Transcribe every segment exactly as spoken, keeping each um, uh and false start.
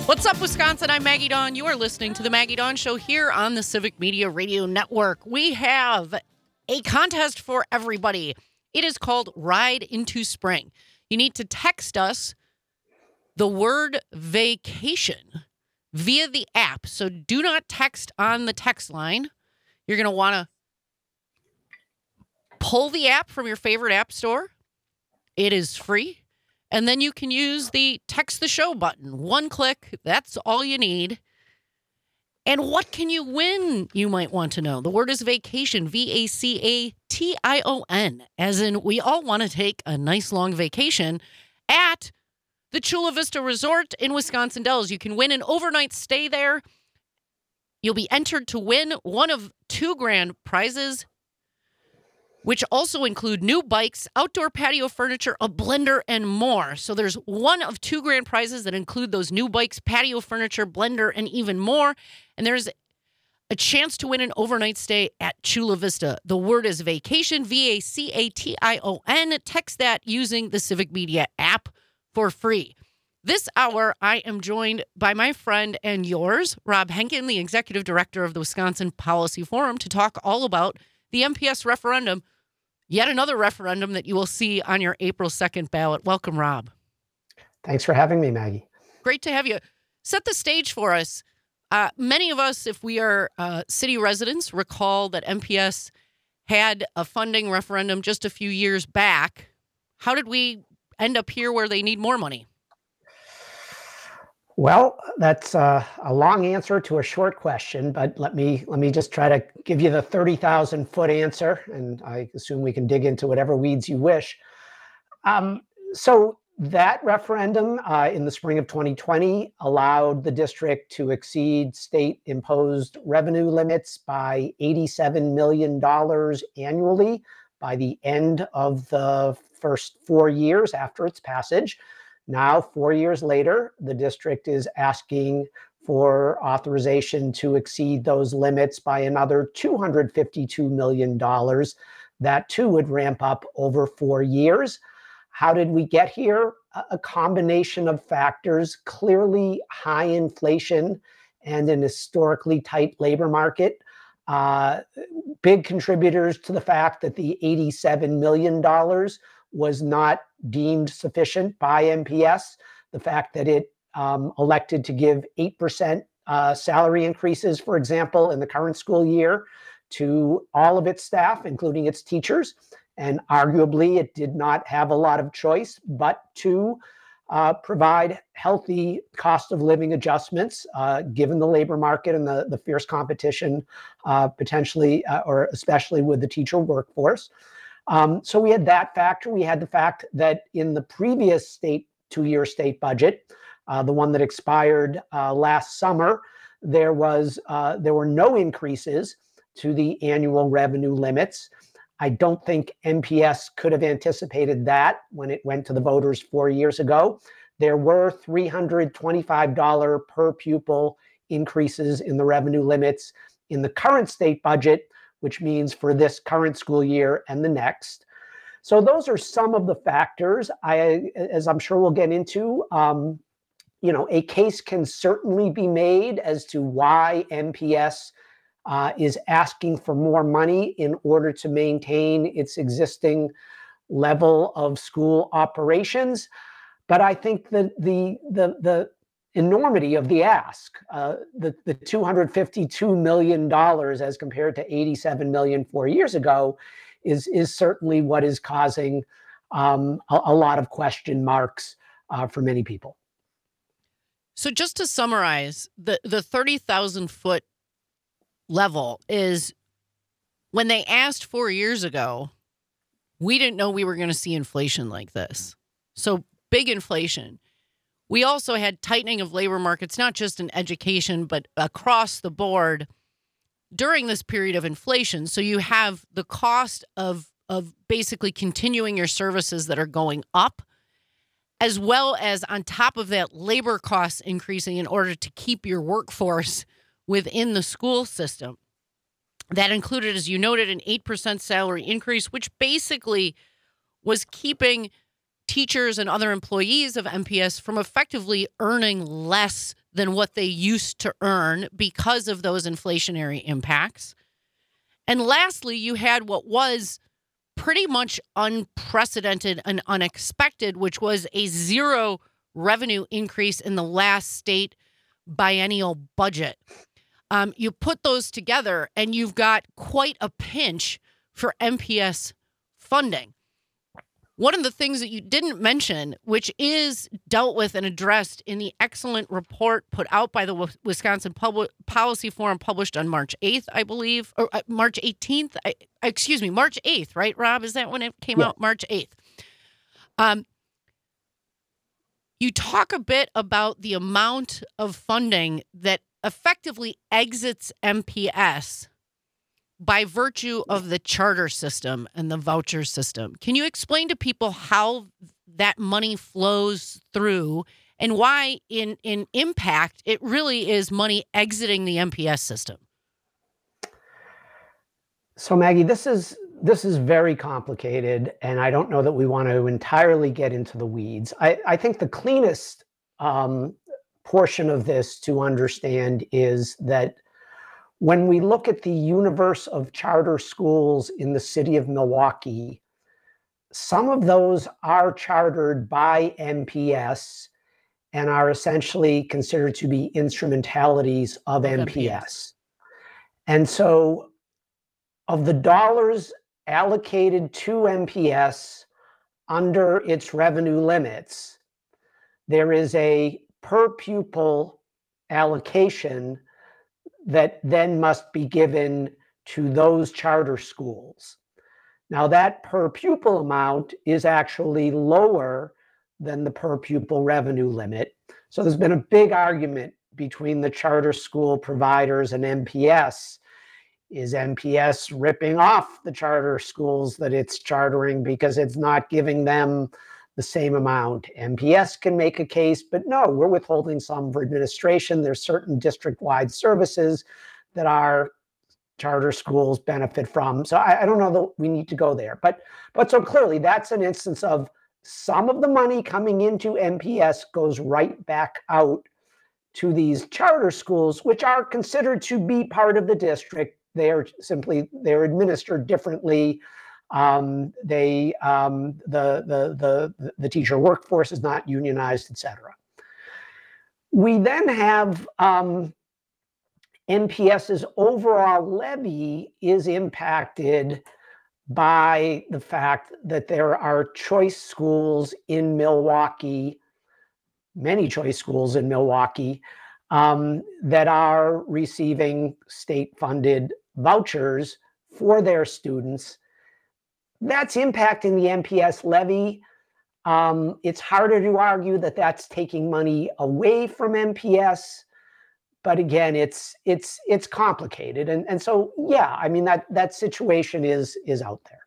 What's up, Wisconsin? I'm Maggie Dawn. You are listening to the Maggie Dawn Show here on the Civic Media Radio Network. We have a contest for everybody. It is called Ride into Spring. You need to text us the word vacation via the app. So do not text on the text line. You're going to want to pull the app from your favorite app store. It is free. And then you can use the text the show button. One click, that's all you need. And what can you win, you might want to know. The word is vacation, V A C A T I O N, as in we all want to take a nice long vacation at the Chula Vista Resort in Wisconsin Dells. You can win an overnight stay there. You'll be entered to win one of two grand prizes, which also include new bikes, outdoor patio furniture, a blender, and more. So there's one of two grand prizes that include those new bikes, patio furniture, blender, and even more. And there's a chance to win an overnight stay at Chula Vista. The word is vacation, V A C A T I O N. Text that using the Civic Media app for free. This hour, I am joined by my friend and yours, Rob Henkin, the Executive Director of the Wisconsin Policy Forum, to talk all about the M P S referendum, yet another referendum that you will see on your April second ballot. Welcome, Rob. Thanks for having me, Maggie. Great to have you. Set the stage for us. Uh, many of us, if we are uh, city residents, recall that M P S had a funding referendum just a few years back. How did we end up here where they need more money? Well, that's uh, a long answer to a short question, but let me let me just try to give you the thirty thousand foot answer, and I assume we can dig into whatever weeds you wish. Um, so that referendum uh, in the spring of twenty twenty allowed the district to exceed state-imposed revenue limits by eighty-seven million dollars annually by the end of the first four years after its passage. Now, four years later, the district is asking for authorization to exceed those limits by another two hundred fifty-two million dollars. That too would ramp up over four years. How did we get here? A combination of factors, clearly high inflation and an historically tight labor market. Uh, big contributors to the fact that the eighty-seven million dollars was not deemed sufficient by M P S. The fact that it um, elected to give eight percent uh, salary increases, for example, in the current school year to all of its staff, including its teachers. And arguably, it did not have a lot of choice but to uh, provide healthy cost of living adjustments, uh, given the labor market and the, the fierce competition, uh, potentially, uh, or especially with the teacher workforce. Um, so we had that factor. We had the fact that in the previous state two-year state budget, uh, the one that expired uh, last summer, there was uh, there were no increases to the annual revenue limits. I don't think M P S could have anticipated that when it went to the voters four years ago. There were three hundred twenty-five dollars per pupil increases in the revenue limits in the current state budget, which means for this current school year and the next. So those are some of the factors. I, as I'm sure we'll get into, um, you know, a case can certainly be made as to why M P S uh, is asking for more money in order to maintain its existing level of school operations. But I think that the the the enormity of the ask, uh, the, the two hundred fifty-two million dollars as compared to eighty-seven million dollars four years ago, is, is certainly what is causing um, a, a lot of question marks uh, for many people. So just to summarize, the, the thirty thousand foot level is when they asked four years ago, we didn't know we were going to see inflation like this. So big inflation. We also had tightening of labor markets, not just in education, but across the board during this period of inflation. So you have the cost of, of basically continuing your services that are going up, as well as on top of that, labor costs increasing in order to keep your workforce within the school system. That included, as you noted, an eight percent salary increase, which basically was keeping teachers and other employees of M P S from effectively earning less than what they used to earn because of those inflationary impacts. And lastly, you had what was pretty much unprecedented and unexpected, which was a zero revenue increase in the last state biennial budget. Um, you put those together and you've got quite a pinch for M P S funding. One of the things that you didn't mention, which is dealt with and addressed in the excellent report put out by the Wisconsin Public Policy Forum, published on March eighth, I believe, or uh, March eighteenth, I, excuse me, March eighth, right, Rob? Is that when it came yeah. out? March eighth. Um, you talk a bit about the amount of funding that effectively exits M P S by virtue of the charter system and the voucher system. Can you explain to people how that money flows through and why in, in impact it really is money exiting the M P S system? So Maggie, this is this is very complicated, and I don't know that we want to entirely get into the weeds. I, I think the cleanest um, portion of this to understand is that when we look at the universe of charter schools in the city of Milwaukee, some of those are chartered by M P S and are essentially considered to be instrumentalities of M P S. And so of the dollars allocated to M P S under its revenue limits, there is a per pupil allocation that then must be given to those charter schools. Now, that per pupil amount is actually lower than the per pupil revenue limit. So there's been a big argument between the charter school providers and M P S. Is M P S ripping off the charter schools that it's chartering because it's not giving them the same amount? M P S can make a case, but no, we're withholding some for administration. There's certain district-wide services that our charter schools benefit from. So I, I don't know that we need to go there. But, but so clearly that's an instance of some of the money coming into M P S goes right back out to these charter schools, which are considered to be part of the district. They are simply, they're administered differently. Um, they, um, the, the, the, the teacher workforce is not unionized, et cetera. We then have um, MPS's overall levy is impacted by the fact that there are choice schools in Milwaukee, many choice schools in Milwaukee, um, that are receiving state-funded vouchers for their students. That's impacting the M P S levy. Um, it's harder to argue that that's taking money away from M P S, but again, it's it's it's complicated, and and so yeah, I mean that that situation is is out there.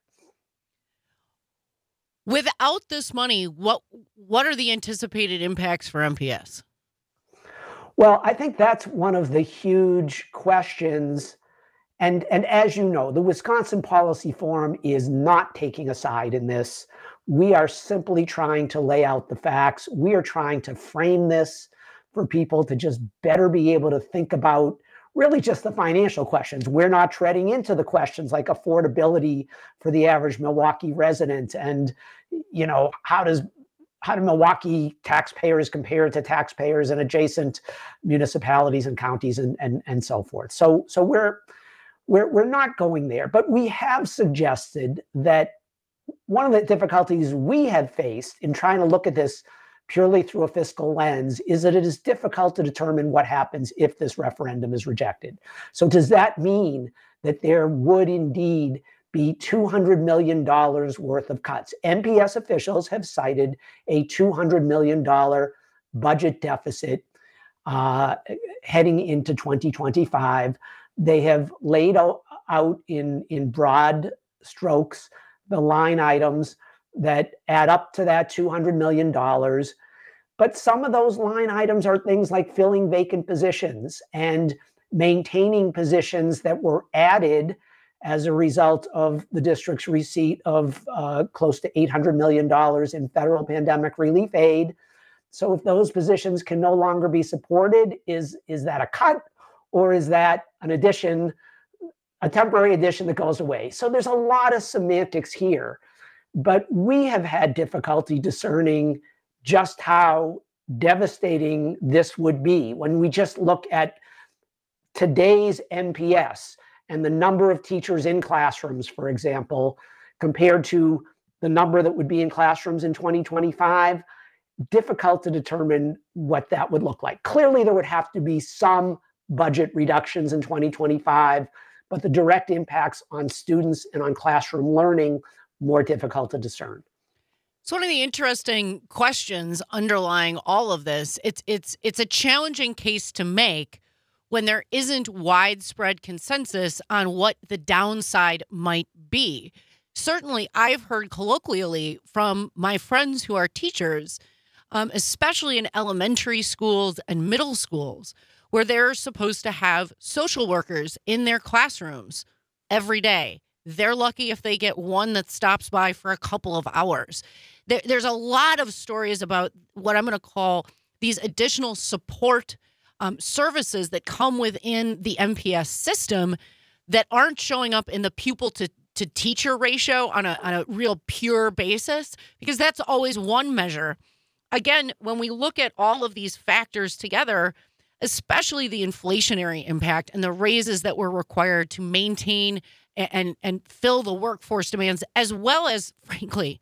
Without this money, what what are the anticipated impacts for M P S? Well, I think that's one of the huge questions. And, and as you know, the Wisconsin Policy Forum is not taking a side in this. We are simply trying to lay out the facts. We are trying to frame this for people to just better be able to think about really just the financial questions. We're not treading into the questions like affordability for the average Milwaukee resident and, you know, how does how do Milwaukee taxpayers compare to taxpayers in adjacent municipalities and counties and, and, and so forth. So, so we're We're, we're not going there, but we have suggested that one of the difficulties we have faced in trying to look at this purely through a fiscal lens is that it is difficult to determine what happens if this referendum is rejected. So does that mean that there would indeed be two hundred million dollars worth of cuts? M P S officials have cited a two hundred million dollars budget deficit uh, heading into twenty twenty-five. They have laid out, out in, in broad strokes the line items that add up to that two hundred million dollars. But some of those line items are things like filling vacant positions and maintaining positions that were added as a result of the district's receipt of uh, close to eight hundred million dollars in federal pandemic relief aid. So if those positions can no longer be supported, is, is that a cut, or is that an addition, a temporary addition that goes away? So there's a lot of semantics here, but we have had difficulty discerning just how devastating this would be when we just look at today's N P S and the number of teachers in classrooms, for example, compared to the number that would be in classrooms in twenty twenty-five. Difficult to determine what that would look like. Clearly, there would have to be some budget reductions in twenty twenty-five, but the direct impacts on students and on classroom learning, more difficult to discern. So one of the interesting questions underlying all of this, it's it's it's a challenging case to make when there isn't widespread consensus on what the downside might be. Certainly, I've heard colloquially from my friends who are teachers, um, especially in elementary schools and middle schools, where they're supposed to have social workers in their classrooms every day. They're lucky if they get one that stops by for a couple of hours. There, there's a lot of stories about what I'm going to call these additional support um, services that come within the M P S system that aren't showing up in the pupil to, to teacher ratio on a, on a real pure basis, because that's always one measure. Again, when we look at all of these factors together, especially the inflationary impact and the raises that were required to maintain and, and, and fill the workforce demands, as well as, frankly,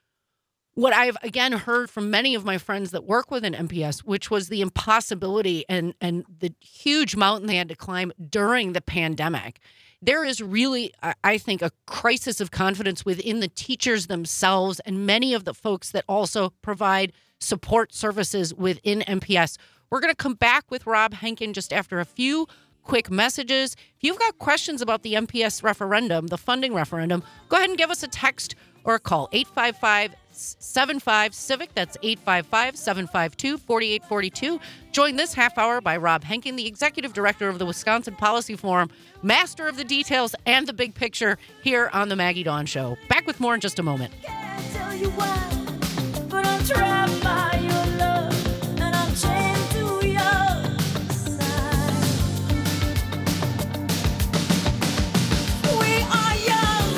what I've, again, heard from many of my friends that work with an M P S, which was the impossibility and, and the huge mountain they had to climb during the pandemic. There is really, I think, a crisis of confidence within the teachers themselves and many of the folks that also provide support services within M P S. We're going to come back with Rob Henkin just after a few quick messages. If you've got questions about the M P S referendum, the funding referendum, go ahead and give us a text or a call, eight five five, seven five, CIVIC. That's eight five five, seven five two, four eight four two. Joined this half hour by Rob Henkin, the Executive Director of the Wisconsin Policy Forum, master of the details and the big picture here on the Maggie Dawn Show. Back with more in just a moment. Can't tell you why, but I'm trapped by your love, and I'm chained to your side. We are young.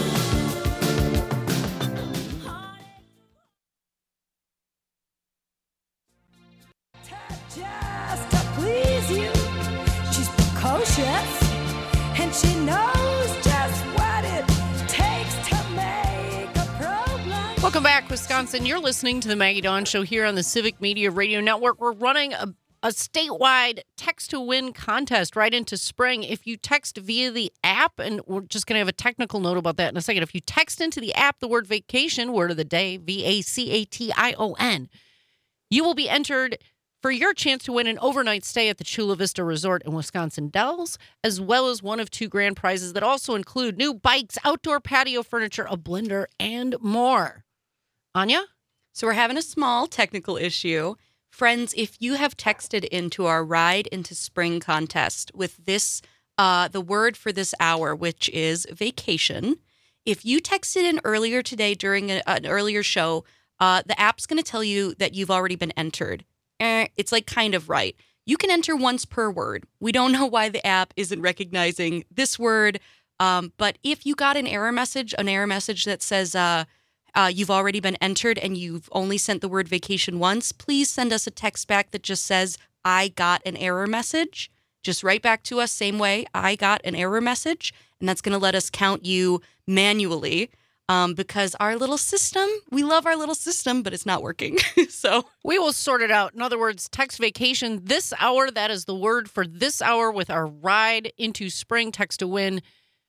Just to please you, she's precocious, and she knows just what it takes to make a problem. Welcome back, Wisconsin. You're listening to the Maggie Dawn Show here on the Civic Media Radio Network. We're running a, a statewide text-to-win contest right into spring. If you text via the app, and we're just going to have a technical note about that in a second. If you text into the app the word vacation, word of the day, V A C A T I O N, you will be entered for your chance to win an overnight stay at the Chula Vista Resort in Wisconsin Dells, as well as one of two grand prizes that also include new bikes, outdoor patio furniture, a blender, and more. Anya? So we're having a small technical issue. Friends, if you have texted into our Ride into Spring contest with this, uh, the word for this hour, which is vacation, if you texted in earlier today during a, an earlier show, uh, the app's going to tell you that you've already been entered. Eh, it's like kind of right. You can enter once per word. We don't know why the app isn't recognizing this word, um, but if you got an error message, an error message that says, uh, Uh, you've already been entered and you've only sent the word vacation once, please send us a text back that just says, I got an error message. Just write back to us, same way, I got an error message. And that's going to let us count you manually um, because our little system, we love our little system, but it's not working. So we will sort it out. In other words, text vacation this hour. That is the word for this hour with our Ride into Spring text to win.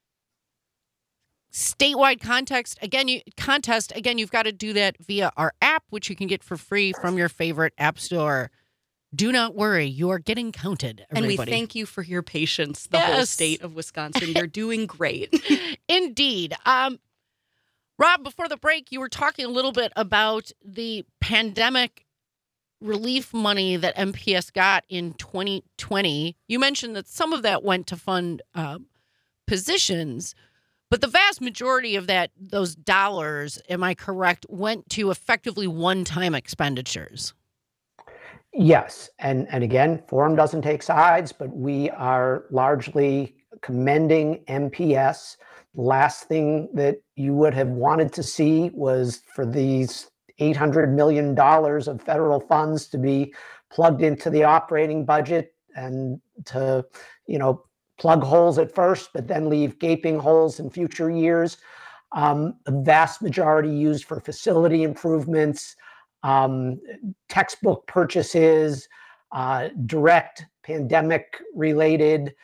Statewide contest again. You contest again. You've got to do that via our app, which you can get for free from your favorite app store. Do not worry, you are getting counted. Everybody. And we thank you for your patience. The yes. whole state of Wisconsin, you're doing great. Indeed, um, Rob. Before the break, you were talking a little bit about the pandemic relief money that M P S got in twenty twenty. You mentioned that some of that went to fund uh, positions. But the vast majority of that, those dollars, am I correct, went to effectively one-time expenditures? Yes, and and again, Forum doesn't take sides, but we are largely commending M P S. Last thing that you would have wanted to see was for these eight hundred million dollars of federal funds to be plugged into the operating budget and to, you know, plug holes at first, but then leave gaping holes in future years. Um, the vast majority used for facility improvements, um, textbook purchases, uh, direct pandemic-related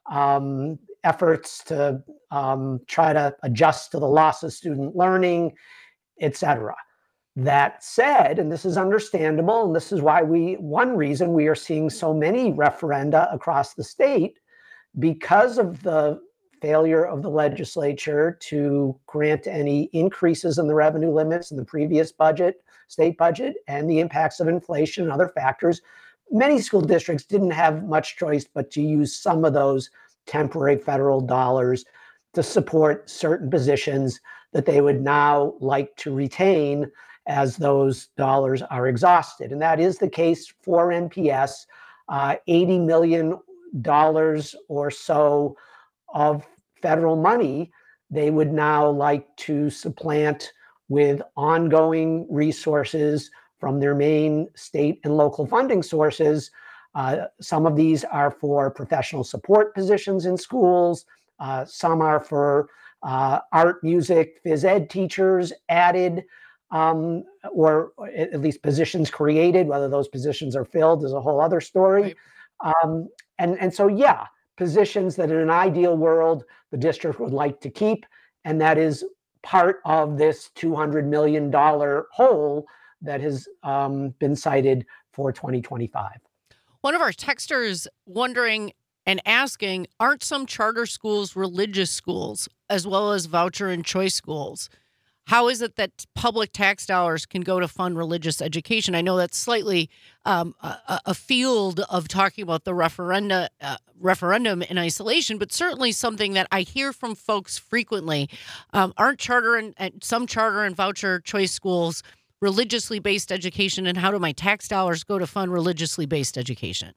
um, efforts to um, try to adjust to the loss of student learning, et cetera. That said, and this is understandable, and this is why we, one reason we are seeing so many referenda across the state, because of the failure of the legislature to grant any increases in the revenue limits in the previous budget, state budget, and the impacts of inflation and other factors, many school districts didn't have much choice but to use some of those temporary federal dollars to support certain positions that they would now like to retain as those dollars are exhausted. And that is the case for M P S. Uh, eighty million dollars or so of federal money they would now like to supplant with ongoing resources from their main state and local funding sources. Uh, some of these are for professional support positions in schools. Uh, some are for uh, art, music, phys ed teachers added, um, or at least positions created. Whether those positions are filled is a whole other story. Right. Um, and, and so, yeah, positions that in an ideal world, the district would like to keep. And that is part of this two hundred million dollars hole that has um, been cited for twenty twenty-five. One of our texters wondering and asking, aren't some charter schools religious schools as well as voucher and choice schools? How is it that public tax dollars can go to fund religious education? I know that's slightly um, a, a field of talking about the referenda, uh, referendum in isolation, but certainly something that I hear from folks frequently. Um, aren't charter and, and some charter and voucher choice schools religiously based education, and how do my tax dollars go to fund religiously based education?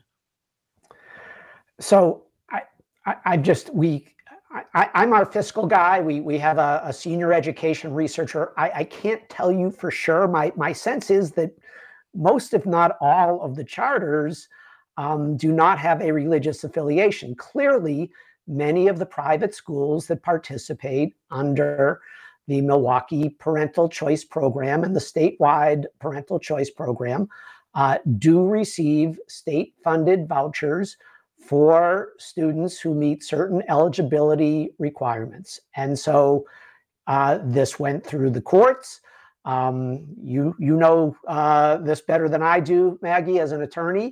So I, I, I just, we, I, I'm our fiscal guy. We we have a, a senior education researcher. I, I can't tell you for sure. My my sense is that most, if not all, of the charters um, do not have a religious affiliation. Clearly, many of the private schools that participate under the Milwaukee Parental Choice Program and the statewide Parental Choice Program uh, do receive state-funded vouchers for students who meet certain eligibility requirements. And so uh, this went through the courts. Um, you, you know uh, this better than I do, Maggie, as an attorney.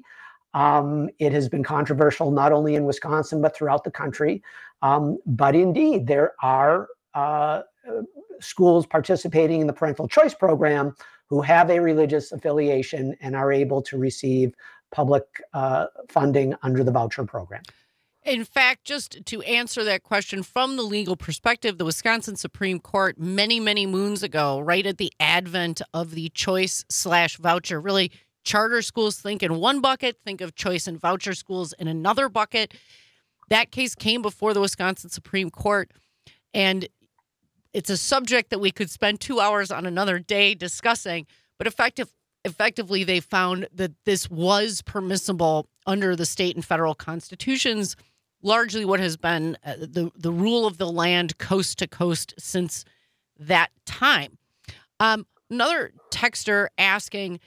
Um, it has been controversial not only in Wisconsin, but throughout the country. Um, but indeed, there are uh, schools participating in the Parental Choice Program who have a religious affiliation and are able to receive public uh, funding under the voucher program. In fact, just to answer that question from the legal perspective, the Wisconsin Supreme Court many, many moons ago, right at the advent of the choice slash voucher, really charter schools think in one bucket, think of choice and voucher schools in another bucket. That case came before the Wisconsin Supreme Court, and it's a subject that we could spend two hours on another day discussing, but effective Effectively, they found that this was permissible under the state and federal constitutions, largely what has been uh, the, the rule of the land coast to coast since that time. Um, another texter asking,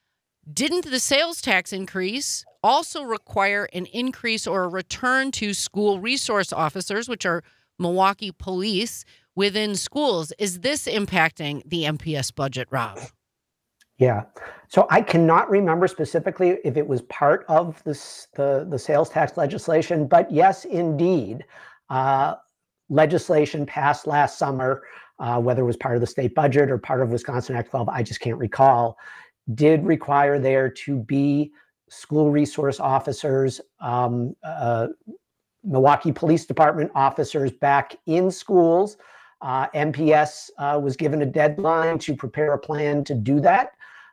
didn't the sales tax increase also require an increase or a return to school resource officers, which are Milwaukee police, within schools? Is this impacting the M P S budget, Rob? Yeah. So I cannot remember specifically if it was part of this, the, the sales tax legislation, but yes, indeed, uh, legislation passed last summer, uh, whether it was part of the state budget or part of Wisconsin Act twelve, I just can't recall, did require there to be school resource officers, um, uh, Milwaukee Police Department officers back in schools. Uh, M P S uh, was given a deadline to prepare a plan to do that.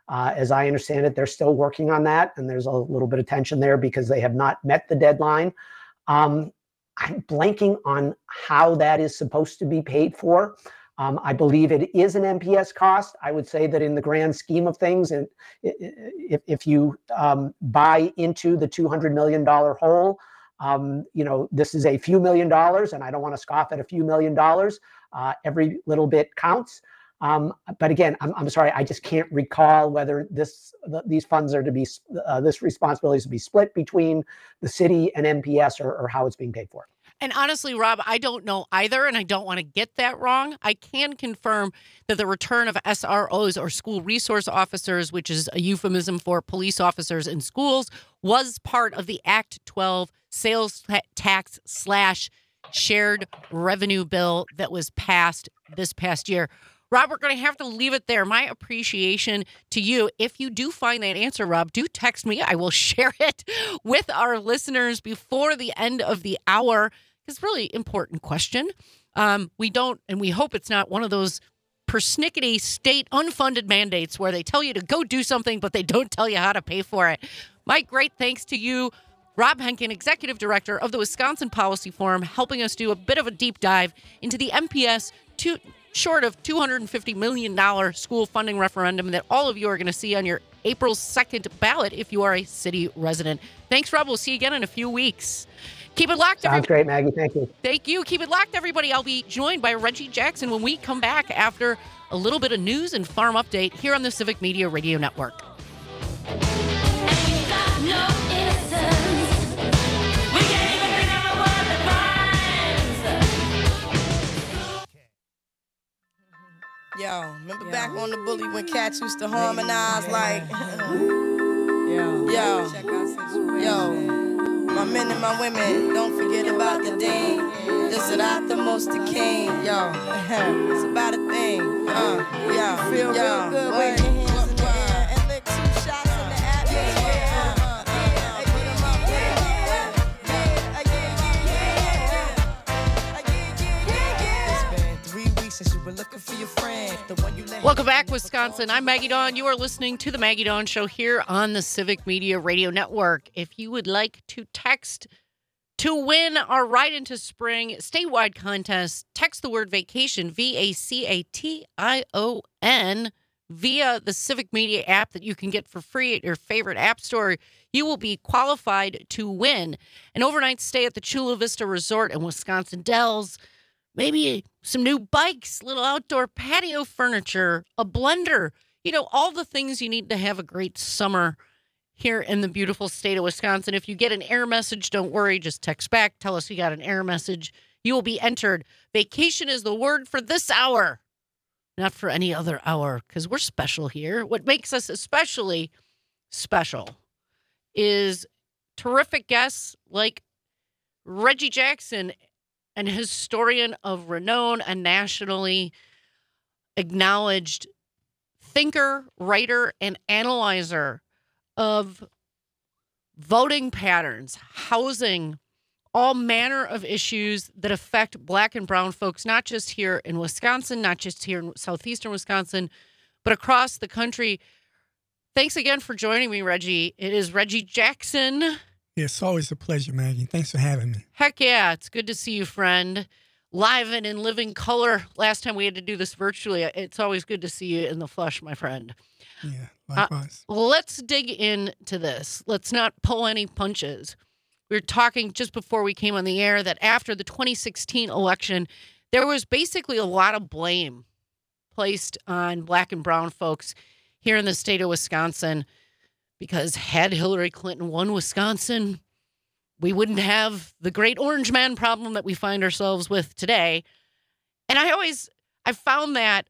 Uh, as I understand it, they're still working on that, and there's a little bit of tension there because they have not met the deadline. Um, I'm blanking on how that is supposed to be paid for. Um, I believe it is an M P S cost. I would say that in the grand scheme of things, and if, if you um, buy into the two hundred million dollars hole, um, you know, this is a few million dollars, and I don't want to scoff at a few million dollars. Uh, every little bit counts. Um, but again, I'm, I'm sorry, I just can't recall whether this th- these funds are to be, uh, this responsibility is to be split between the city and M P S, or, or how it's being paid for. And honestly, Rob, I don't know either, and I don't want to get that wrong. I can confirm that the return of S R Os, or school resource officers, which is a euphemism for police officers in schools, was part of the Act twelve sales tax slash shared revenue bill that was passed this past year. Rob, we're going to have to leave it there. My appreciation to you. If you do find that answer, Rob, do text me. I will share it with our listeners before the end of the hour. It's a really important question. Um, we don't, and we hope it's not one of those persnickety state unfunded mandates where they tell you to go do something, but they don't tell you how to pay for it. My great thanks to you, Rob Henkin, Executive Director of the Wisconsin Policy Forum, helping us do a bit of a deep dive into the M P S two. Short of two hundred fifty million dollars school funding referendum that all of you are going to see on your April second ballot if you are a city resident. Thanks, Rob. We'll see you again in a few weeks. Keep it locked. Sounds great, Maggie. Thank you. Thank you. Keep it locked, everybody. I'll be joined by Reggie Jackson when we come back after a little bit of news and farm update here on the Civic Media Radio Network. Yo, remember back on the bully when cats used to harmonize like, yo, yo, yo, my men and my women, don't forget about the dean. This is not the most the king, yo. It's about a thing, uh, yo, feel yo, real good, wave your hands in the air and lick two shots in the atmosphere. Welcome back, Wisconsin. I'm Maggie Dawn. You are listening to the Maggie Dawn Show here on the Civic Media Radio Network. If you would like to text to win our Ride into Spring statewide contest, text the word vacation, V A C A T I O N, via the Civic Media app that you can get for free at your favorite app store. You will be qualified to win an overnight stay at the Chula Vista Resort in Wisconsin Dells. Maybe some new bikes, little outdoor patio furniture, a blender, you know, all the things you need to have a great summer here in the beautiful state of Wisconsin. If you get an error message, don't worry. Just text back. Tell us you got an error message. You will be entered. Vacation is the word for this hour, not for any other hour, because we're special here. What makes us especially special is terrific guests like Reggie Jackson, an historian of renown, a nationally acknowledged thinker, writer, and analyzer of voting patterns, housing, all manner of issues that affect Black and brown folks, not just here in Wisconsin, not just here in southeastern Wisconsin, but across the country. Thanks again for joining me, Reggie. It is Reggie Jackson. It's always a pleasure, Maggie. Thanks for having me. Heck yeah. It's good to see you, friend. Live and in living color. Last time we had to do this virtually. It's always good to see you in the flesh, my friend. Yeah, likewise. Uh, let's dig into this. Let's not pull any punches. We were talking just before we came on the air that after the twenty sixteen election, there was basically a lot of blame placed on Black and brown folks here in the state of Wisconsin. Because had Hillary Clinton won Wisconsin, we wouldn't have the great orange man problem that we find ourselves with today. And I always, I found that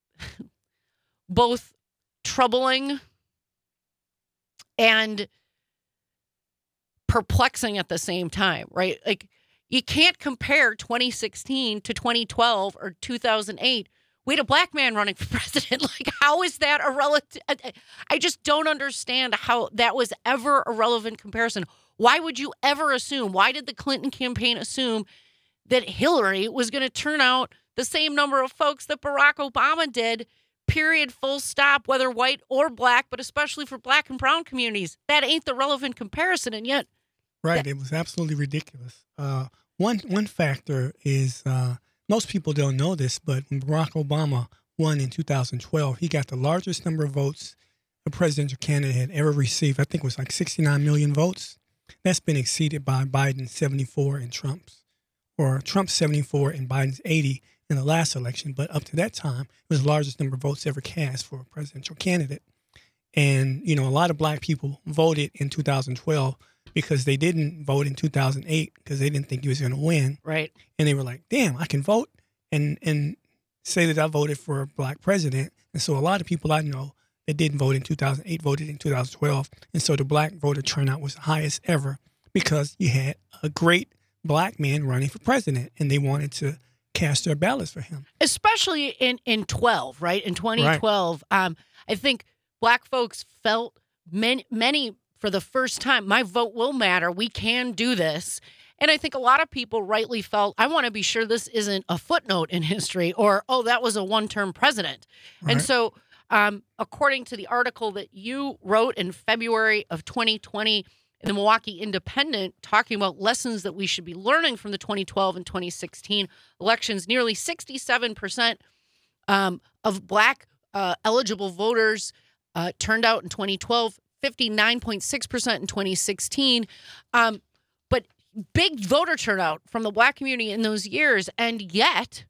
both troubling and perplexing at the same time, right? Like, you can't compare twenty sixteen to twenty twelve or two thousand eight. We had a Black man running for president. Like, how is that a relative? I just don't understand how that was ever a relevant comparison. Why would you ever assume? Why did the Clinton campaign assume that Hillary was going to turn out the same number of folks that Barack Obama did period, full stop, whether white or black, but especially for black and brown communities. That ain't the relevant comparison. And yet. Right. That- it was absolutely ridiculous. Uh, one one factor is uh, most people don't know this, but when Barack Obama won in two thousand twelve, he got the largest number of votes a presidential candidate had ever received. I think it was like sixty-nine million votes. That's been exceeded by Biden's seventy-four and Trump's, or Trump's seventy-four and Biden's eighty in the last election. But up to that time, it was the largest number of votes ever cast for a presidential candidate. And, you know, a lot of black people voted in two thousand twelve because they didn't vote in two thousand eight because they didn't think he was going to win. Right. And they were like, damn, I can vote and, and say that I voted for a black president. And so a lot of people I know that didn't vote in two thousand eight voted in two thousand twelve. And so the black voter turnout was the highest ever because you had a great black man running for president and they wanted to cast their ballots for him. Especially in, in twelve, right? In twenty twelve, right. um, I think black folks felt many, many for the first time, my vote will matter. We can do this. And I think a lot of people rightly felt, I want to be sure this isn't a footnote in history or, oh, that was a one-term president. Right. And so um, according to the article that you wrote in February of twenty twenty in the Milwaukee Independent, talking about lessons that we should be learning from the twenty twelve and twenty sixteen elections, nearly sixty-seven percent um, of black uh, eligible voters uh, turned out in twenty twelve, fifty-nine point six percent in twenty sixteen. Um, but big voter turnout from the black community in those years. And yet,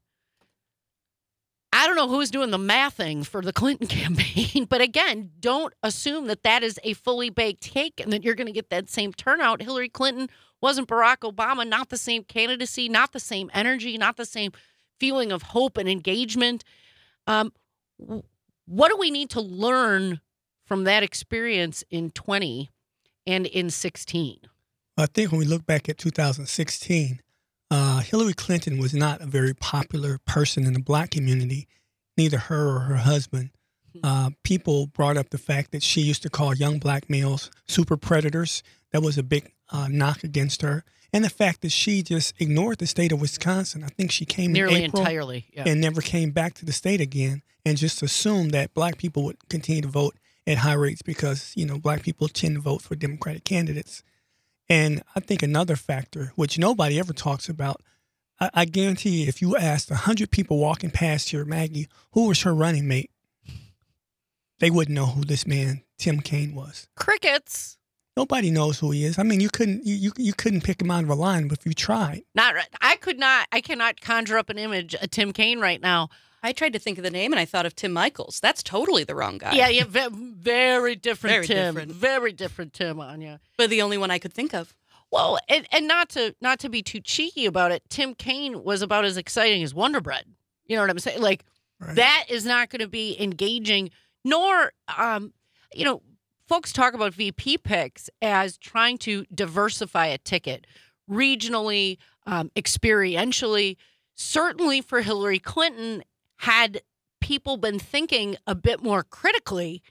I don't know who's doing the mathing for the Clinton campaign. But again, don't assume that that is a fully baked cake and that you're going to get that same turnout. Hillary Clinton wasn't Barack Obama, not the same candidacy, not the same energy, not the same feeling of hope and engagement. Um, what do we need to learn from that experience in twenty and in sixteen? I think when we look back at two thousand sixteen, uh, Hillary Clinton was not a very popular person in the black community, neither her or her husband. Uh, people brought up the fact that she used to call young black males super predators. That was a big uh, knock against her. And the fact that she just ignored the state of Wisconsin. I think she came nearly in April entirely yeah. and never came back to the state again and just assumed that black people would continue to vote at high rates because, you know, black people tend to vote for Democratic candidates. And I think another factor, which nobody ever talks about, I, I guarantee you, if you asked one hundred people walking past here, Maggie, who was her running mate, they wouldn't know who this man, Tim Kaine, was. Crickets. Nobody knows who he is. I mean, you couldn't you, you, you couldn't pick him out of a lineup if you tried. Not I could not. I cannot conjure up an image of Tim Kaine right now. I tried to think of the name and I thought of Tim Michaels. That's totally the wrong guy. Yeah, yeah, very different Very Tim. different. Very different Tim, Anya. But the only one I could think of. Well, and, and not to not to be too cheeky about it, Tim Kaine was about as exciting as Wonder Bread. You know what I'm saying? Like Right. that is not going to be engaging. Nor, um, you know, folks talk about V P picks as trying to diversify a ticket regionally, um, experientially. Certainly for Hillary Clinton, had people been thinking a bit more critically,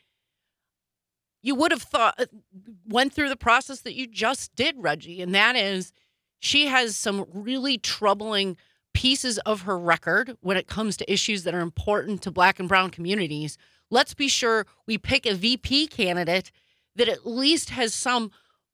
you would have thought, went through the process that you just did, Reggie, and that is she has some really troubling pieces of her record when it comes to issues that are important to black and brown communities. Let's be sure we pick a V P candidate that at least has some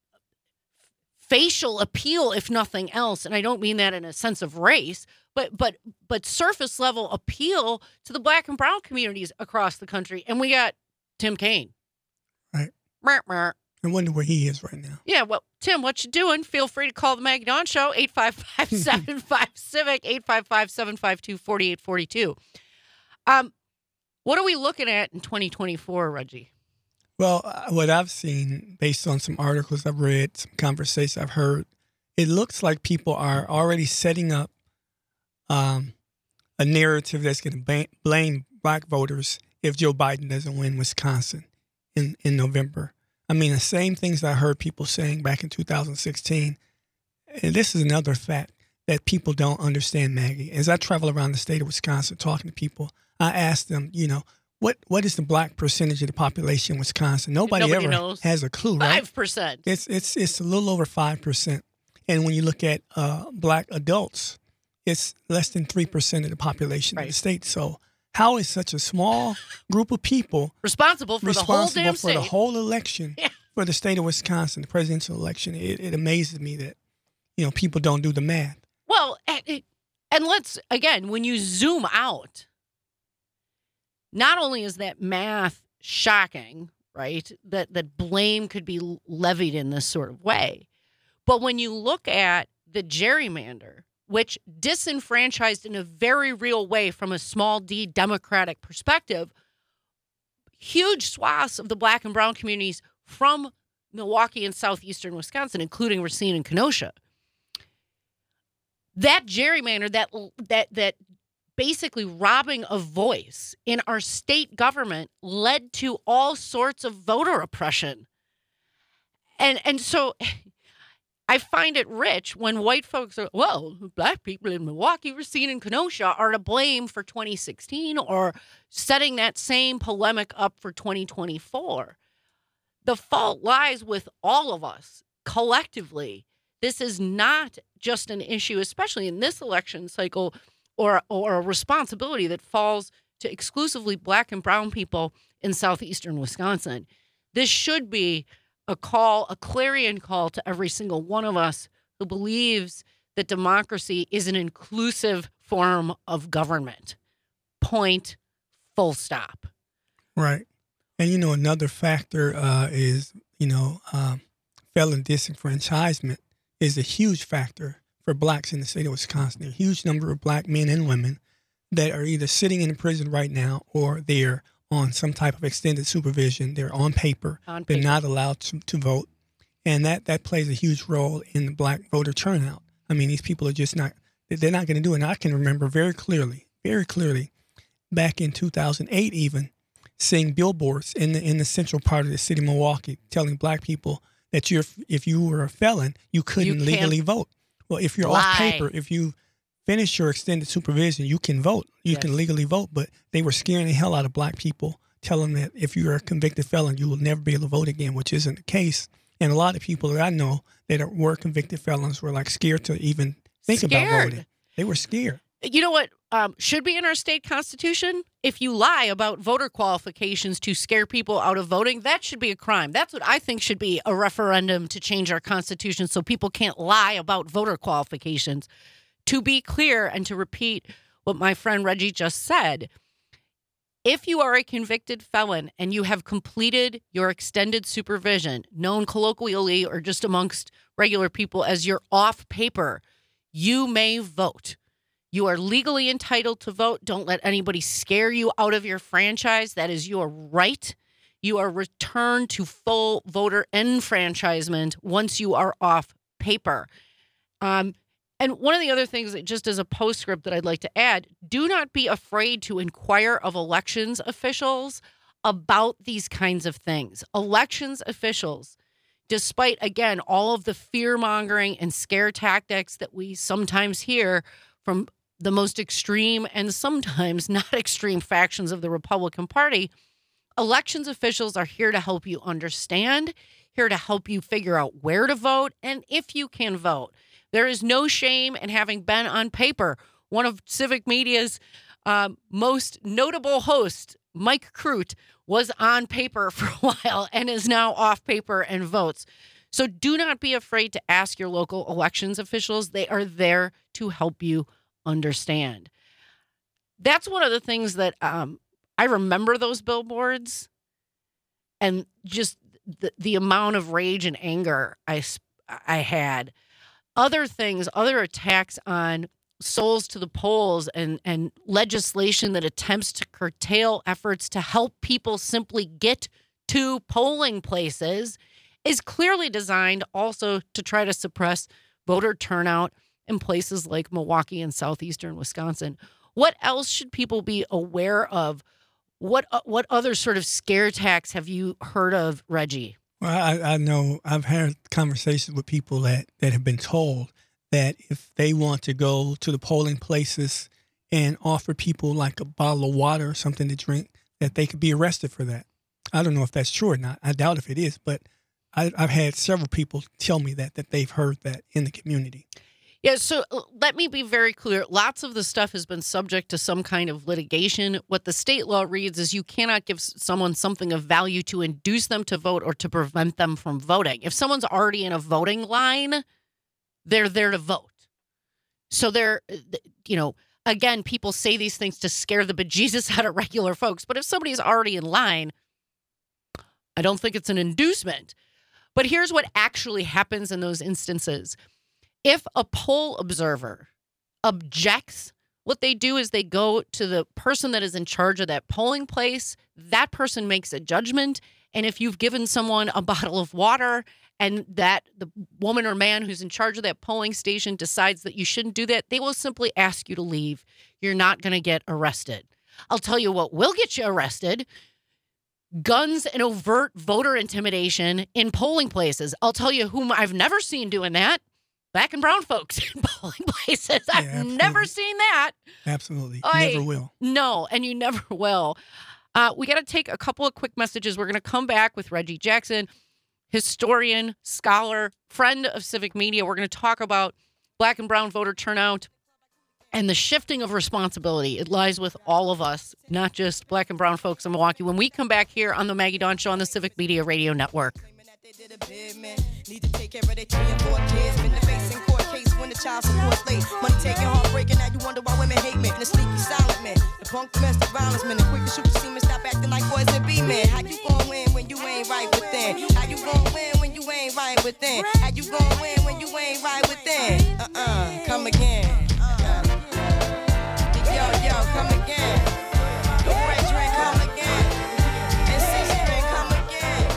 facial appeal, if nothing else. And I don't mean that in a sense of race, but but but surface level appeal to the black and brown communities across the country. And we got Tim Kaine. Right. Mer, mer. I wonder where he is right now. Yeah, well, Tim, what you doing? Feel free to call the Maggie Dawn Show, eight five five, seven five, CIVIC, eight five five, seven five two, four eight four two. Um, what are we looking at in twenty twenty-four, Reggie? Well, uh, what I've seen based on some articles I've read, some conversations I've heard, it looks like people are already setting up um, a narrative that's going to ba- blame black voters if Joe Biden doesn't win Wisconsin in, in November. I mean, the same things I heard people saying back in two thousand sixteen. And this is another fact that people don't understand, Maggie. As I travel around the state of Wisconsin talking to people, I ask them, you know, what what is the black percentage of the population in Wisconsin? Nobody, Nobody ever knows. has a clue, right? five percent. It's it's it's a little over five percent. And when you look at uh, black adults, it's less than three percent of the population Right. of the state. So How is such a small group of people responsible for responsible the whole damn for state. the whole election Yeah. for the state of Wisconsin, the presidential election? It, it amazes me that, you know, people don't do the math. Well, and, and let's, again, when you zoom out, not only is that math shocking, right, that, that blame could be levied in this sort of way, but when you look at the gerrymander, which disenfranchised in a very real way from a small d Democratic perspective, huge swaths of the black and brown communities from Milwaukee and southeastern Wisconsin, including Racine and Kenosha. That gerrymander, that that that basically robbing of voice in our state government led to all sorts of voter oppression. And and so I find it rich when white folks are, well, black people in Milwaukee, Racine, and Kenosha are to blame for twenty sixteen or setting that same polemic up for twenty twenty-four. The fault lies with all of us collectively. This is not just an issue, especially in this election cycle, or or a responsibility that falls to exclusively black and brown people in southeastern Wisconsin. This should be a call, a clarion call to every single one of us who believes that democracy is an inclusive form of government. Point, full stop. Right. And, you know, another factor uh, is, you know, um, felon disenfranchisement is a huge factor for blacks in the state of Wisconsin. There are a huge number of black men and women that are either sitting in prison right now or they're on some type of extended supervision. They're on paper. On They're paper. not allowed to, to vote. And that, that plays a huge role in the black voter turnout. I mean, these people are just not, they're not going to do it. And I can remember very clearly, very clearly, back in two thousand eight even, seeing billboards in the in the central part of the city of Milwaukee telling black people that you're if you were a felon, you couldn't You can't legally vote. Well, if you're lie. off paper, if you finish your extended supervision, you can vote. You Yes. can legally vote. But they were scaring the hell out of black people, telling them that if you're a convicted felon, you will never be able to vote again, which isn't the case. And a lot of people that I know that are, were convicted felons were like scared to even think about Scared. voting. They were scared. You know what um, should be in our state constitution? If you lie about voter qualifications to scare people out of voting, that should be a crime. That's what I think should be a referendum to change our constitution so people can't lie about voter qualifications. To be clear and to repeat what my friend Reggie just said, if you are a convicted felon and you have completed your extended supervision, known colloquially or just amongst regular people as your off paper, you may vote. You are legally entitled to vote. Don't let anybody scare you out of your franchise. That is your right. You are returned to full voter enfranchisement once you are off paper. Um, and one of the other things that just as a postscript that I'd like to add, do not be afraid to inquire of elections officials about these kinds of things. Elections officials, despite, again, all of the fear-mongering and scare tactics that we sometimes hear from the most extreme and sometimes not extreme factions of the Republican Party, elections officials are here to help you understand, here to help you figure out where to vote, and if you can vote. There is no shame in having been on paper. One of Civic Media's um, most notable hosts, Mike Crute, was on paper for a while and is now off paper and votes. So do not be afraid to ask your local elections officials. They are there to help you understand. That's one of the things that um, I remember those billboards and just the, the amount of rage and anger I, I had. Other things, other attacks on souls to the polls and, and legislation that attempts to curtail efforts to help people simply get to polling places is clearly designed also to try to suppress voter turnout in places like Milwaukee and southeastern Wisconsin. What else should people be aware of? What uh, what other sort of scare attacks have you heard of, Reggie? Well, I, I know I've had conversations with people that, that have been told that if they want to go to the polling places and offer people like a bottle of water or something to drink, that they could be arrested for that. I don't know if that's true or not. I doubt if it is, but I, I've had several people tell me that, that they've heard that in the community. Yeah, so uh, let me be very clear. Lots of the stuff has been subject to some kind of litigation. What the state law reads is you cannot give s- someone something of value to induce them to vote or to prevent them from voting. If someone's already in a voting line, they're there to vote. So they're, uh, th- you know, again, people say these things to scare the bejesus out of regular folks. But if somebody's already in line, I don't think it's an inducement. But here's what actually happens in those instances. If a poll observer objects, what they do is they go to the person that is in charge of that polling place. That person makes a judgment. And if you've given someone a bottle of water and that the woman or man who's in charge of that polling station decides that you shouldn't do that, they will simply ask you to leave. You're not going to get arrested. I'll tell you what will get you arrested. Guns and overt voter intimidation in polling places. I'll tell you whom I've never seen doing that. Black and brown folks in polling places. I've Yeah, never absolutely. seen that. Absolutely. I- Never will. No, and you never will. Uh, we got to take a couple of quick messages. We're going to come back with Reggie Jackson, historian, scholar, friend of civic media. We're going to talk about black and brown voter turnout and the shifting of responsibility. It lies with all of us, not just black and brown folks in Milwaukee. When we come back here on the Maggie Dawn Show on the Civic Media Radio Network. They did a bid, man. Need to take care of their three and four kids. Been the face in court case when the child support late. Money taking, heartbreaking. Now you wonder why women hate men. The sneaky silent man. The punk domestic violence man. The quick to shoot the semen. Stop acting like boys and be men. How you gon' win when you ain't right within? How you gon' win when you ain't right within? How you gon' win when you ain't right within? Uh-uh. Come again. Yo, yo, come again. The French drink, come again. And six drink, come again.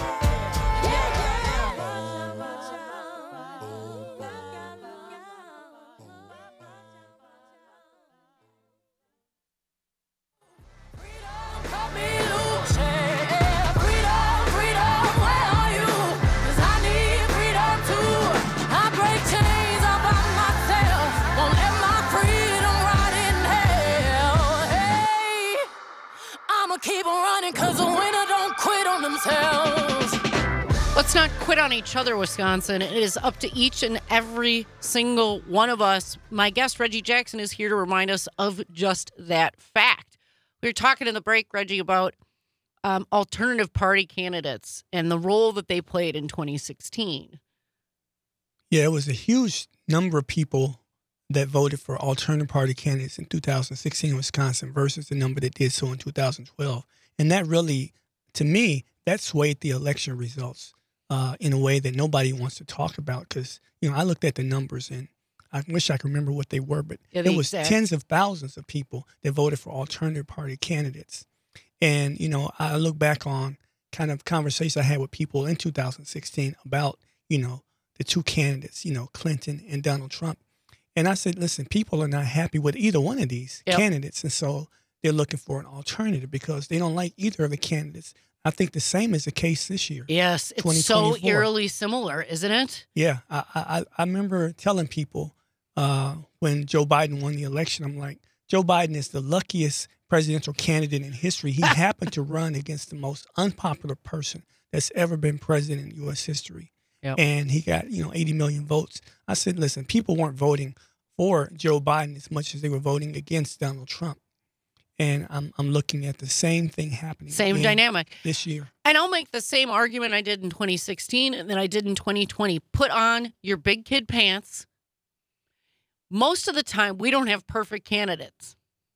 Cut me loose, yeah. Freedom, freedom, where are you? 'Cause I need freedom too. I break chains all by myself. Won't let my freedom rot in hell. Hey, I'ma keep on running 'cause the winner don't quit on themselves. Let's not quit on each other, Wisconsin. It is up to each and every single one of us. My guest, Reggie Jackson, is here to remind us of just that fact. We were talking in the break, Reggie, about um, alternative party candidates and the role that they played in twenty sixteen. Yeah, it was a huge number of people that voted for alternative party candidates in two thousand sixteen in Wisconsin versus the number that did so in two thousand twelve. And that really, to me, that swayed the election results uh, in a way that nobody wants to talk about because, you know, I looked at the numbers and I wish I could remember what they were, but Yeah, the it was exact- tens of thousands of people that voted for alternative party candidates. And, you know, I look back on kind of conversations I had with people in two thousand sixteen about, you know, the two candidates, you know, Clinton and Donald Trump. And I said, listen, people are not happy with either one of these Yep. candidates. And so they're looking for an alternative because they don't like either of the candidates. I think the same is the case this year. Yes, it's so twenty twenty-four. eerily similar, isn't it? Yeah, I, I I remember telling people uh, when Joe Biden won the election, I'm like, Joe Biden is the luckiest presidential candidate in history. He happened to run against the most unpopular person that's ever been president in U S history. Yep. And he got, you know, eighty million votes. I said, listen, people weren't voting for Joe Biden as much as they were voting against Donald Trump. And I'm I'm looking at the same thing happening Same again dynamic. this year. And I'll make the same argument I did in twenty sixteen and that I did in twenty twenty. Put on your big kid pants. Most of the time, we don't have perfect candidates.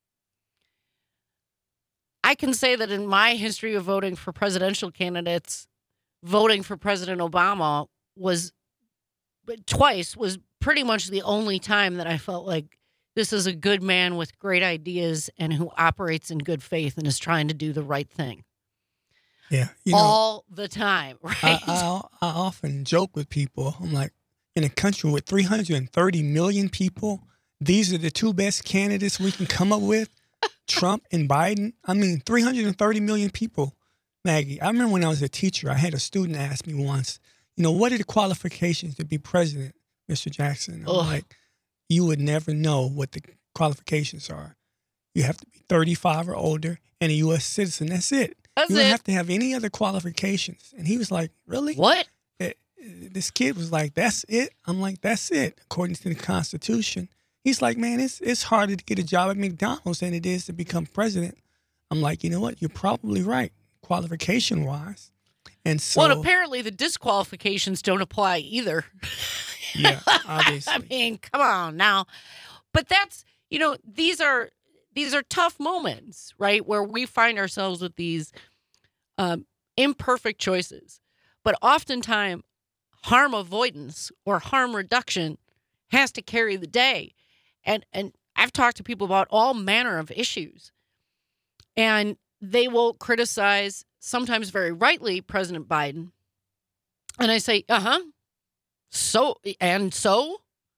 I can say that in my history of voting for presidential candidates, voting for President Obama was twice was pretty much the only time that I felt like this is a good man with great ideas and who operates in good faith and is trying to do the right thing. Yeah. You know, All the time, right? I, I, I often joke with people. I'm like, in a country with three hundred thirty million people, these are the two best candidates we can come up with, Trump and Biden. I mean, three hundred thirty million people, Maggie. I remember when I was a teacher, I had a student ask me once, you know, what are the qualifications to be president, Mister Jackson? I'm Ugh. like, you would never know what the qualifications are. You have to be thirty-five or older and a U S citizen. That's it. That's you don't it. have to have any other qualifications. And he was like, really? What? It, this kid was like, "That's it." I'm like, "That's it." According to the Constitution, he's like, "Man, it's it's harder to get a job at McDonald's than it is to become president." I'm like, you know what? You're probably right, qualification wise. And so, well, apparently the disqualifications don't apply either. yeah, obviously. I mean, come on now. But that's, you know, these are these are tough moments, right? Where we find ourselves with these um, imperfect choices. But oftentimes, harm avoidance or harm reduction has to carry the day. And and I've talked to people about all manner of issues. And they will criticize, sometimes very rightly, President Biden. And I say, uh-huh. So, and so?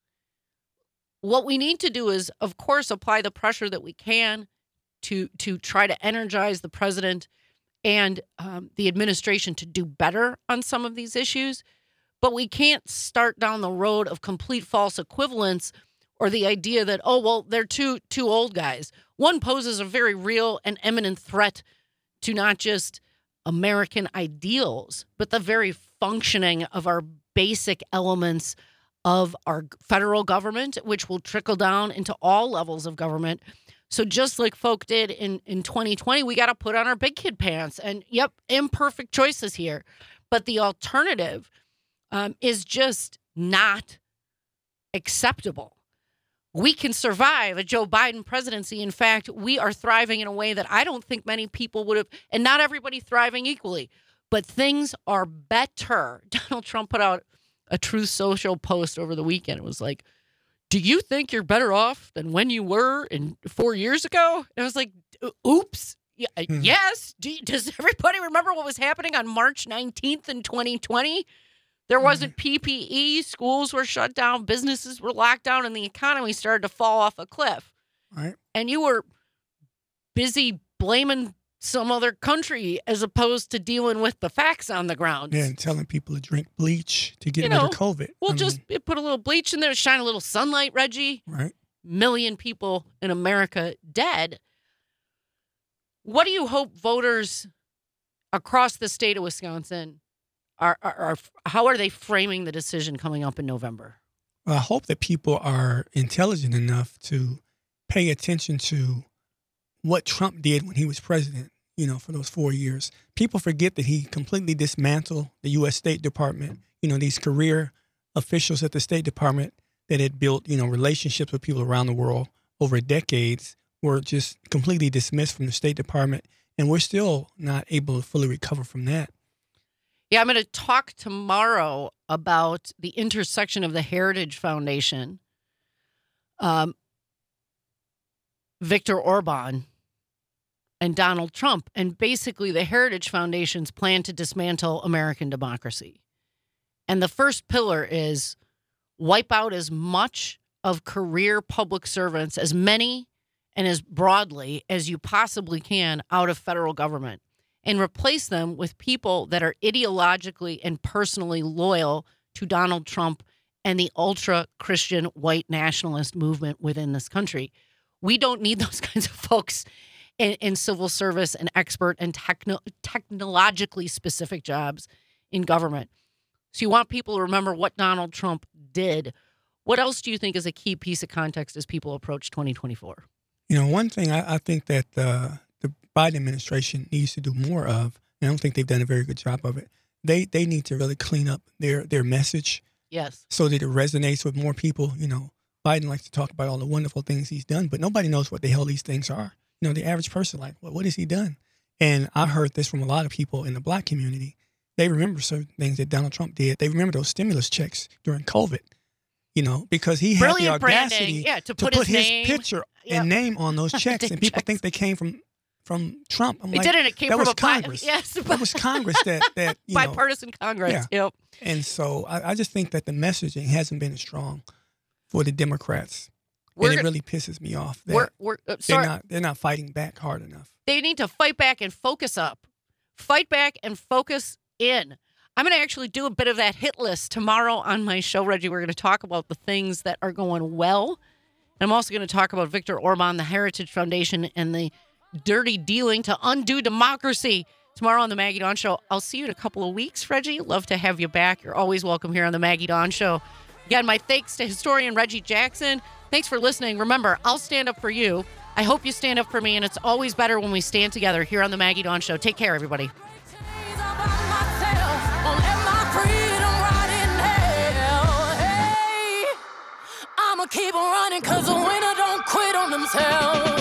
What we need to do is, of course, apply the pressure that we can to, to try to energize the president and um, the administration to do better on some of these issues. But we can't start down the road of complete false equivalence or the idea that, oh, well, they're two two old guys. One poses a very real and imminent threat to not just American ideals, but the very functioning of our basic elements of our federal government, which will trickle down into all levels of government. So just like folk did in, in twenty twenty, we got to put on our big kid pants. And, yep, imperfect choices here. But the alternative um, is just not acceptable. We can survive a Joe Biden presidency. In fact, we are thriving in a way that I don't think many people would have, and not everybody thriving equally, but things are better. Donald Trump put out a Truth Social post over the weekend. It was like, do you think you're better off than when you were in four years ago? And I was like, oops. Yeah, mm-hmm. Yes. Do, does everybody remember what was happening on March nineteenth in twenty twenty? There wasn't P P E, schools were shut down, businesses were locked down, and the economy started to fall off a cliff. Right. And you were busy blaming some other country as opposed to dealing with the facts on the ground. Yeah, and telling people to drink bleach to get you rid know, of COVID. We'll I just mean, put a little bleach in there, shine a little sunlight, Reggie. Right. Million people in America dead. What do you hope voters across the state of Wisconsin Are, are, are how are they framing the decision coming up in November? Well, I hope that people are intelligent enough to pay attention to what Trump did when he was president, you know, for those four years. People forget that he completely dismantled the U S State Department, you know, these career officials at the State Department that had built, you know, relationships with people around the world over decades were just completely dismissed from the State Department. And we're still not able to fully recover from that. Yeah, I'm going to talk tomorrow about the intersection of the Heritage Foundation, um, Viktor Orban, and Donald Trump, and basically the Heritage Foundation's plan to dismantle American democracy. And the first pillar is wipe out as much of career public servants, as many and as broadly as you possibly can out of federal government, and replace them with people that are ideologically and personally loyal to Donald Trump and the ultra-Christian white nationalist movement within this country. We don't need those kinds of folks in, in civil service and expert and techno- technologically specific jobs in government. So you want people to remember what Donald Trump did. What else do you think is a key piece of context as people approach twenty twenty-four? You know, one thing I, I think that uh, the Biden administration needs to do more of, and I don't think they've done a very good job of it, they they need to really clean up their, their message. Yes. So that it resonates with more people. You know, Biden likes to talk about all the wonderful things he's done, but nobody knows what the hell these things are. You know, the average person, like, well, what has he done? And I've heard this from a lot of people in the black community. They remember certain things that Donald Trump did. They remember those stimulus checks during COVID, you know, because he had Brilliant the audacity branding. Yeah, to to put, put his, his, name. picture Yep. and name on those checks. And people checks. think they came from from Trump. I'm He like, did it. It came that from was a bi- Congress. yes, That was Congress that, that you know. bipartisan Congress. Yeah. Yep. And so I, I just think that the messaging hasn't been as strong for the Democrats. We're and it gonna- really pisses me off that We're, we're, uh, they're sorry. not they're not fighting back hard enough. They need to fight back and focus up. Fight back and focus in. I'm going to actually do a bit of that hit list tomorrow on my show, Reggie. We're going to talk about the things that are going well. And I'm also going to talk about Viktor Orban, the Heritage Foundation, and the dirty dealing to undo democracy tomorrow on the Maggie Dawn Show. I'll see you in a couple of weeks, Reggie. Love to have you back. You're always welcome here on the Maggie Dawn Show. Again, my thanks to historian Reggie Jackson. Thanks for listening. Remember, I'll stand up for you. I hope you stand up for me, and it's always better when we stand together here on the Maggie Dawn Show. Take care, everybody. I'ma keep on running, cause a winner don't quit on themselves.